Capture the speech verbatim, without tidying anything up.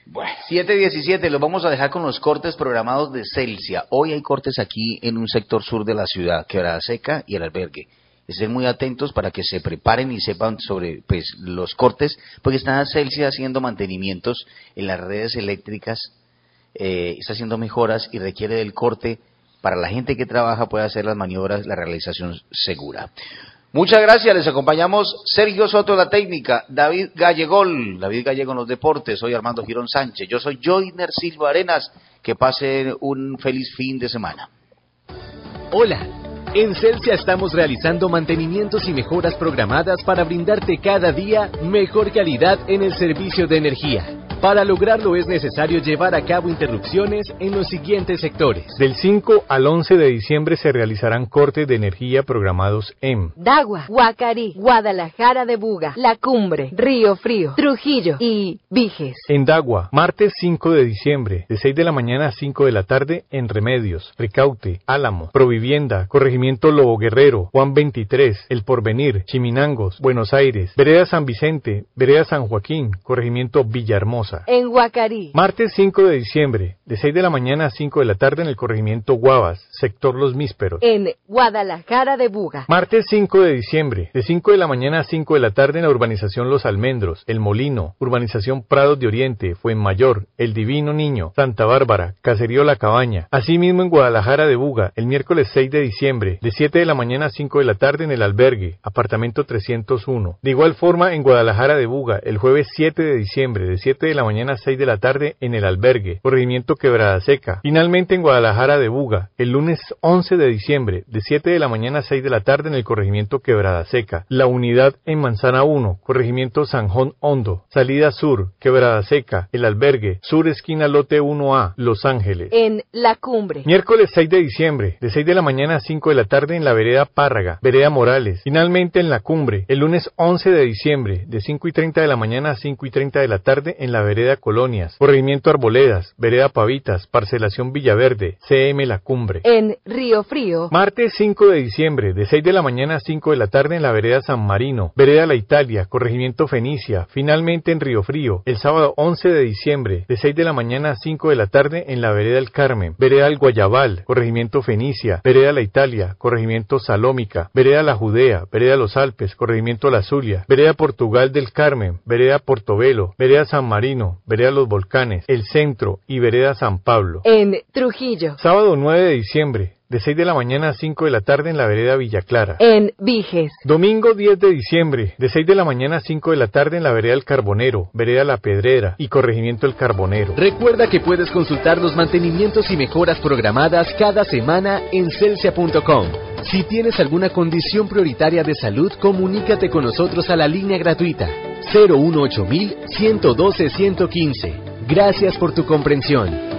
Bueno, siete diecisiete, los vamos a dejar con los cortes programados de Celsia. Hoy hay cortes aquí en un sector sur de la ciudad, Quebrada Seca y el albergue. Estén muy atentos para que se preparen y sepan sobre pues los cortes, porque está Celsia haciendo mantenimientos en las redes eléctricas, eh, está haciendo mejoras y requiere del corte para la gente que trabaja pueda hacer las maniobras, la realización segura. Muchas gracias, les acompañamos Sergio Soto, la técnica, David Gallegol, David Gallego en los deportes, soy Armando Girón Sánchez, yo soy Joyner Silva Arenas, que pasen un feliz fin de semana. Hola, en Celsia estamos realizando mantenimientos y mejoras programadas para brindarte cada día mejor calidad en el servicio de energía. Para lograrlo es necesario llevar a cabo interrupciones en los siguientes sectores. Del cinco al once de diciembre se realizarán cortes de energía programados en Dagua, Guacarí, Guadalajara de Buga, La Cumbre, Río Frío, Trujillo y Viges. En Dagua, martes cinco de diciembre, de seis de la mañana a cinco de la tarde en Remedios, Ricaute, Álamo, Provivienda, Corregimiento Lobo Guerrero, Juan veintitrés, El Porvenir, Chiminangos, Buenos Aires, Vereda San Vicente, Vereda San Joaquín, Corregimiento Villahermosa. En Guacarí. Martes cinco de diciembre, de seis de la mañana a cinco de la tarde en el corregimiento Guavas, sector Los Mísperos. En Guadalajara de Buga. Martes cinco de diciembre, de cinco de la mañana a cinco de la tarde en la urbanización Los Almendros, El Molino, urbanización Prados de Oriente, Fuenmayor, El Divino Niño, Santa Bárbara, Caserío La Cabaña. Asimismo en Guadalajara de Buga, el miércoles seis de diciembre, de siete de la mañana a cinco de la tarde en el albergue, apartamento trescientos uno. De igual forma en Guadalajara de Buga, el jueves siete de diciembre, de siete de la mañana a seis de la tarde en el albergue, corregimiento Quebrada Seca. Finalmente en Guadalajara de Buga, el lunes once de diciembre, de siete de la mañana a seis de la tarde en el corregimiento Quebrada Seca. La unidad en Manzana uno, corregimiento Sanjón Hondo, salida sur, Quebrada Seca, el albergue, sur esquina lote uno A, Los Ángeles. En La Cumbre. Miércoles seis de diciembre, de seis de la mañana a cinco de la tarde en la vereda Párraga, vereda Morales. Finalmente en La Cumbre, el lunes once de diciembre, de cinco y treinta de la mañana a cinco y treinta de la tarde en la vereda Colonias, corregimiento Arboledas, vereda Pavitas, parcelación Villaverde, C M La Cumbre. En Río Frío. Martes cinco de diciembre, de seis de la mañana a cinco de la tarde en la vereda San Marino, vereda La Italia, corregimiento Fenicia. Finalmente en Río Frío, el sábado once de diciembre, de seis de la mañana a cinco de la tarde en la vereda El Carmen, vereda El Guayabal, corregimiento Fenicia, vereda La Italia, corregimiento Salómica, vereda La Judea, vereda Los Alpes, corregimiento La Zulia, vereda Portugal del Carmen, vereda Portobelo, vereda San Marino, vereda Los Volcanes, El Centro y vereda San Pablo. En Trujillo. Sábado nueve de diciembre, de seis de la mañana a cinco de la tarde en la vereda Villa Clara. En Viges. Domingo diez de diciembre, de seis de la mañana a cinco de la tarde en la vereda El Carbonero, vereda La Pedrera y corregimiento El Carbonero. Recuerda que puedes consultar los mantenimientos y mejoras programadas cada semana en celsia punto com. Si tienes alguna condición prioritaria de salud, comunícate con nosotros a la línea gratuita cero uno ocho mil, ciento doce, ciento quince. Gracias por tu comprensión.